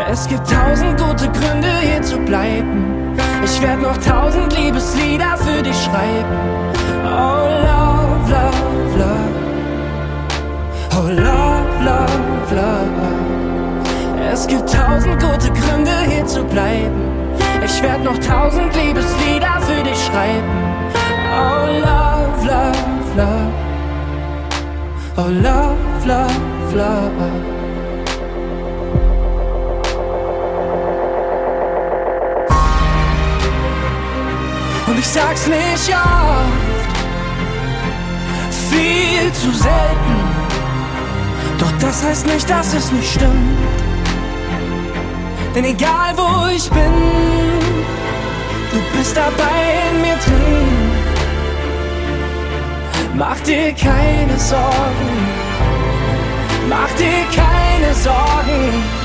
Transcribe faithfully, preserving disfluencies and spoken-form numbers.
Es gibt tausend gute Gründe hier zu bleiben. Ich werd noch tausend Liebeslieder für dich schreiben. Oh love, love, love. Oh love, love, love. Es gibt tausend gute Gründe hier zu bleiben. Ich werd noch tausend Liebeslieder für dich schreiben. Oh love, love, love. Oh love, love, love. Und ich sag's nicht oft, viel zu selten. Doch das heißt nicht, dass es nicht stimmt. Denn egal wo ich bin, du bist dabei in mir drin. Mach dir keine Sorgen, mach dir keine Sorgen.